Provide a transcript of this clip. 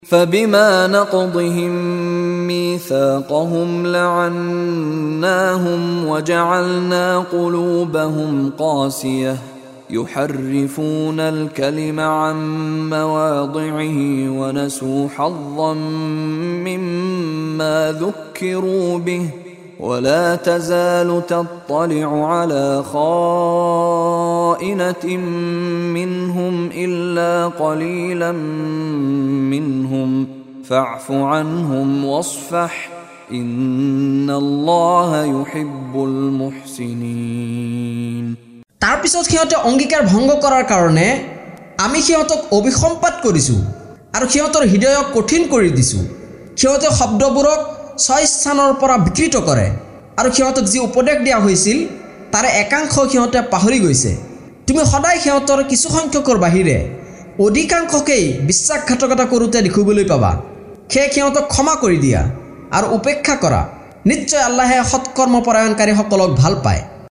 فبما نقضهم ميثاقهم لعناهم وجعلنا قلوبهم قاسية يحرفون الكلم عن مواضعه ونسوا حظا مما ذكروا به ولا تزال تطلع على خائنة منهم إلا قليلا منهم فاعف عنهم واصفح إن الله يحب المحسنين তাৰ পিছত সিহঁতে অংগীকাৰ ভংগ কৰাৰ কাৰণে আমি সিহঁতক অভিসম্পাত কৰিছো আৰু সিহঁতৰ হৃদয়ক কঠিন কৰি দিছো সিহঁতে শব্দবোৰক স্থানৰ পৰা বিকৃত কৰে আৰু সিহঁতক যি উপদেশ দিয়া হৈছিল তাৰে একাংশ সিহঁতে পাহৰি গৈছে তুমি সদায় সিহঁতৰ কিছু সংখ্যকৰ বাহিৰে অধিকাংশকেই বিশ্বাসঘাতকতা কৰোঁতে দেখিবলৈ পাবা সিহঁতক ক্ষমা কৰি দিয়া আৰু উপেক্ষা কৰা নিশ্চয় আল্লাহে সৎকৰ্মপৰায়ণকাৰীসকলক ভাল পায়